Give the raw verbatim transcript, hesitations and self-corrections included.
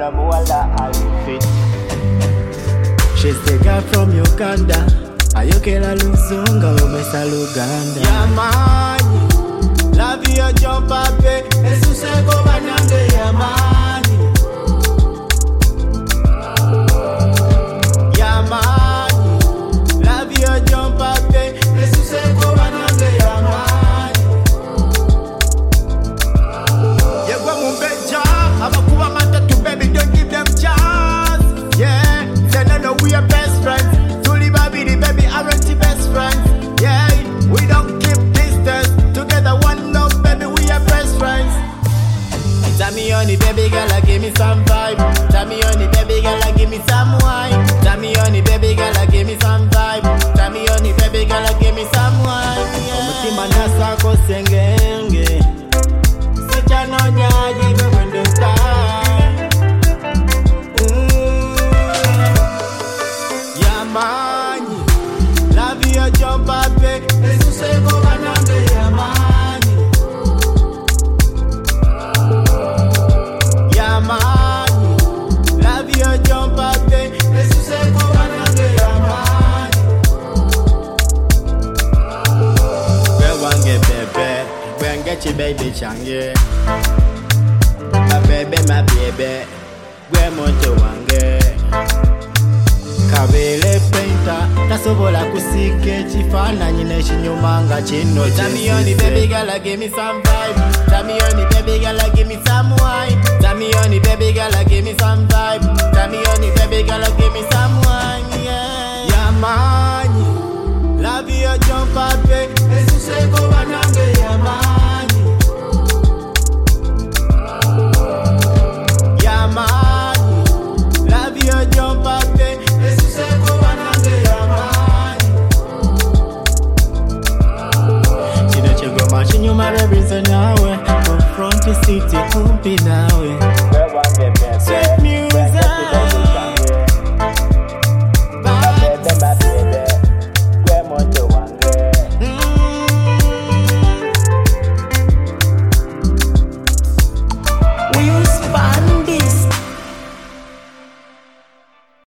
no muala alifit. She's the girl from Uganda. Ayokela luzonga umesa Luganda. Yamani, love you jump up, esuseko banange yamani. Yamani, love you jump up, esuseko banange yamani. Yegwa mumbeja, abakuba matatu baby, don't give them chance. Yeah, say no no we are best friends. Tuli baby, the baby aren't the best friends. Yeah, we don't keep distance. Together one love, baby, we are best friends. Tell me honey, baby girl, give me some vibe. Tell me honey, baby girl, give me some wine. Tell me honey, baby girl, give me some vibe. Tell me honey, baby girl, give me some wine. Mutima nasa ko sengenge. Sicha no nyaji go when the time. Yamani, love you jump up, esuseko banange yamani. Yamani, love you jump up, esuseko banange yamani. We wange bebe, we wange chi baby change. My baby, my baby, we monte wange. Kabele painter, tasobola kusike chifananyi nechinyumanga chino. Tell me honey, baby girl, give me some vibe. Tell me honey, baby girl, give me some wine. Tell me honey, baby girl, give me some vibe. Tell me honey, baby girl, give me some wine. Yeah, yamani, love you jump up, esuseko banange yamani. Yamani, love you jump up. Chinyuma represent nawe, confront the city kumpi nawe.